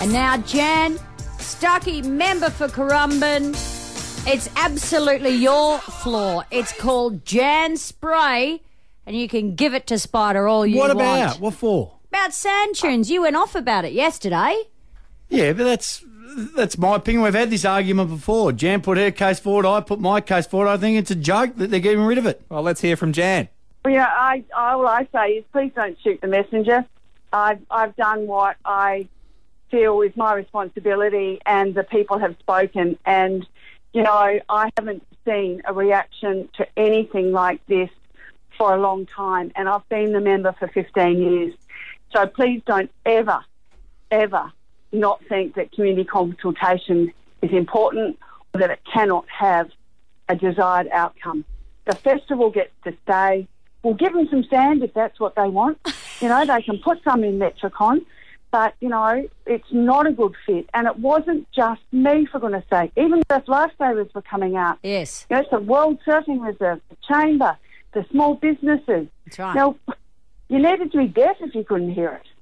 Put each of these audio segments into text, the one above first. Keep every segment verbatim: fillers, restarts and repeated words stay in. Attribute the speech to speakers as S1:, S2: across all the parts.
S1: And now, Jan, Stuckey, member for Currumbin. It's absolutely your floor. It's called Jan Spray, and you can give it to Spider all you
S2: what
S1: want.
S2: What about? What for?
S1: About sand tunes. You went off about it yesterday.
S2: Yeah, but that's that's my opinion. We've had this argument before. Jan put her case forward, I put my case forward. I think it's a joke that they're getting rid of it.
S3: Well, let's hear from Jan.
S4: Well, yeah, I, all I say is please don't shoot the messenger. I've, I've done what I feel is my responsibility, and the people have spoken. And, you know, I haven't seen a reaction to anything like this for a long time, and I've been the member for fifteen years. So please don't ever, ever not think that community consultation is important or that it cannot have a desired outcome. The festival gets to stay. We'll give them some sand if that's what they want. You know, they can put some in Metricon. But, you know, it's not a good fit. And it wasn't just me, for goodness sake. Even the lifesavers were coming out.
S1: Yes.
S4: You know, it's the World Surfing Reserve, the Chamber, the small businesses.
S1: That's right.
S4: Now, you needed to be deaf if you couldn't hear it.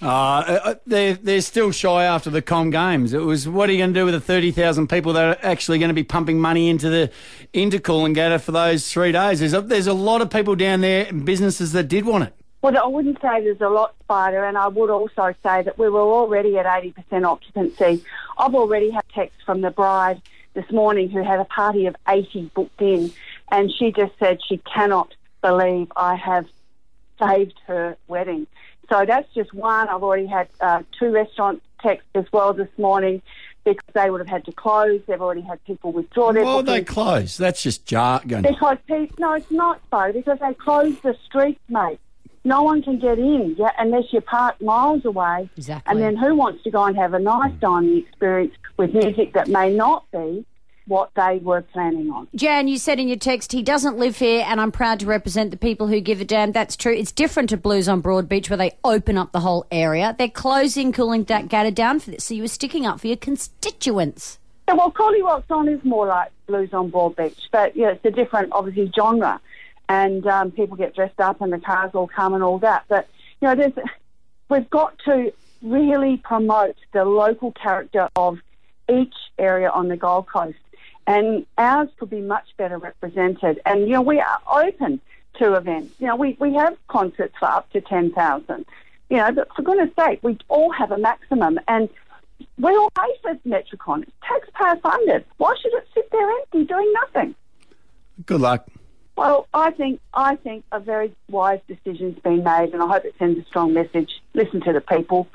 S2: Uh, they're, they're still shy after the Com Games. It was, what are you going to do with the thirty thousand people that are actually going to be pumping money into the into Coolangatta for those three days? There's a, there's a lot of people down there and businesses that did want it.
S4: Well, I wouldn't say there's a lot, Spider, and I would also say that we were already at eighty percent occupancy. I've already had text from the bride this morning who had a party of eighty booked in, and she just said she cannot believe I have saved her wedding. So that's just one. I've already had uh, two restaurants text as well this morning because they would have had to close. They've already had people withdraw their
S2: Why would they
S4: bookings.
S2: close? That's just jargon.
S4: Because, people, no, it's not, so, because they closed the streets, mate. No one can get in yeah, unless you park miles away.
S1: Exactly.
S4: And then who wants to go and have a nice dining experience with music that may not be what they were planning on?
S1: Jan, you said in your text, he doesn't live here and I'm proud to represent the people who give a damn. That's true. It's different to Blues on Broadbeach where they open up the whole area. They're closing Coolangatta down for this, so you were sticking up for your constituents.
S4: Yeah, well, Collie Rocks On is more like Blues on Broadbeach, but yeah, it's a different, obviously, genre. And um, people get dressed up and the cars all come and all that. But, you know, there's, we've got to really promote the local character of each area on the Gold Coast. And ours could be much better represented. And, you know, we are open to events. You know, we, we have concerts for up to ten thousand. You know, but for goodness sake, we all have a maximum. And we all pay for Metricon. It's taxpayer funded. Why should it sit there empty doing nothing?
S2: Good luck.
S4: Well, I think I think a very wise decision's been made, and I hope it sends a strong message. Listen to the people.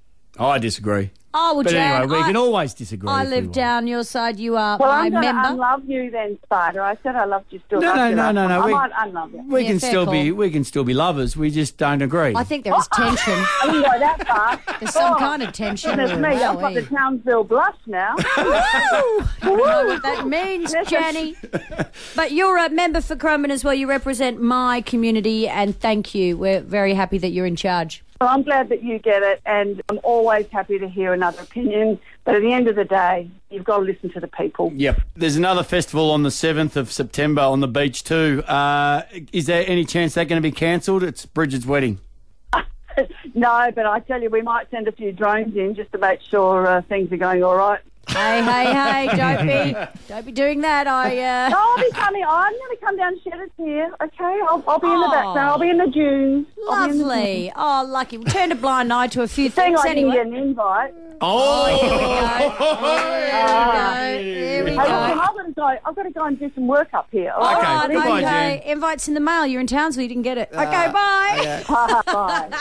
S2: I disagree.
S1: Oh, well,
S2: But
S1: Jan,
S2: anyway, we
S1: I,
S2: can always disagree.
S1: I
S2: if we
S1: live
S2: want.
S1: down your side. You are
S4: Well,
S1: my
S4: I'm going to
S1: member.
S4: unlove you then, Spider. I said I loved you still.
S2: No,
S4: love
S2: no,
S4: you
S2: no,
S4: last
S2: no, no.
S4: time.
S2: We-
S4: I might unlove you.
S2: We
S1: Yeah,
S2: can
S1: fair
S2: still be
S1: call.
S2: we can still be lovers. We just don't agree.
S1: I think there was tension.
S4: I didn't go that far.
S1: There's some
S4: Oh,
S1: kind of tension.
S4: Goodness me, I've got the
S1: Wowee.
S4: Townsville blush now.
S1: I don't know what that means, Jenny. But you're a member for Currumbin as well. You represent my community, and thank you. We're very happy that you're in charge.
S4: Well, I'm glad that you get it, and I'm always happy to hear another opinion. But at the end of the day, you've got to listen to the people.
S2: Yep. There's another festival on the seventh of September on the beach too. Uh, is there any chance they're going to be cancelled? It's Bridget's wedding.
S4: No, but I tell you, we might send a few drones in just to make sure uh, things are going all right.
S1: Hey, hey, hey! Don't be, don't be doing that. I. Uh...
S4: No, I'll be coming. I'm going to come down to Shedders here. Okay, I'll, I'll be in the
S1: Oh.
S4: background. I'll be in the dunes. I'll be in the dunes.
S1: Lovely. Oh, lucky. We turned a blind eye to a few
S4: Saying
S1: things
S4: I didn't
S1: anyway.
S4: get an invite.
S2: Oh,
S1: Here we go. Here we
S4: Hey,
S1: go.
S4: listen, I've got to go. I've got to go and do some work up here. all
S2: Okay,
S4: right?
S1: Oh,
S2: goodbye,
S1: okay.
S2: Jen.
S1: Invites in the mail. You're in Townsville. You didn't get it. Okay, bye.
S4: Bye.